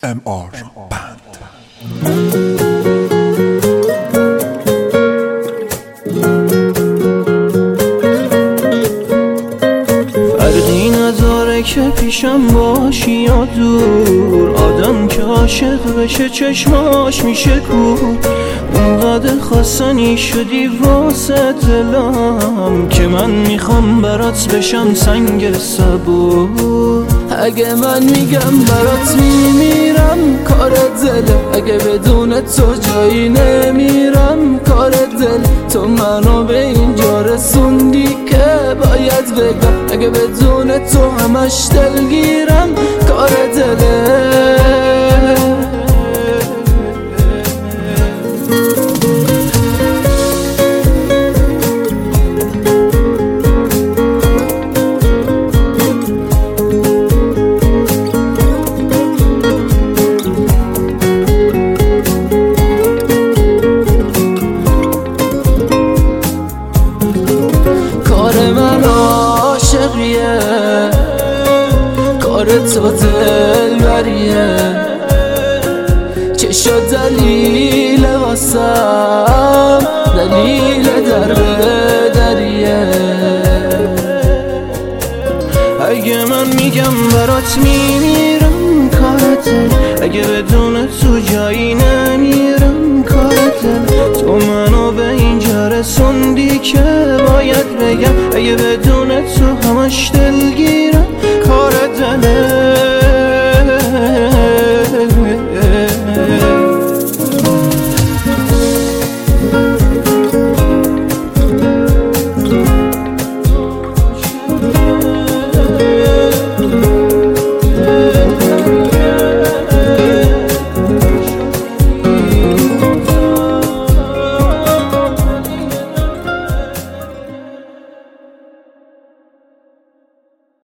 MR Band. فرقی نداره که پیشم باشی یا دور، آدم که عاشق بشه چشماش میشه کور. اونقدر خواستنی شدی واسه دلم که من میخوام برات بشم سنگ صبور. اگه من میگم برات میمیرم کار دله، اگه بدون تو جایی نمیرم کار دل. تو منو به اینجا رسوندی که باید بگم، اگه بدون تو همش دلگیرم کار دله. کار من عاشقیه، کار تو دلبریه، چه شد دلیل واسم، دلیل در بدریه. اگه من میگم برات میمیرم کارته، اگه بدون تو جایی نمیرم کارته. تو منو به اینجا رسوندی که باید بگم، اگه بدون تو همش دل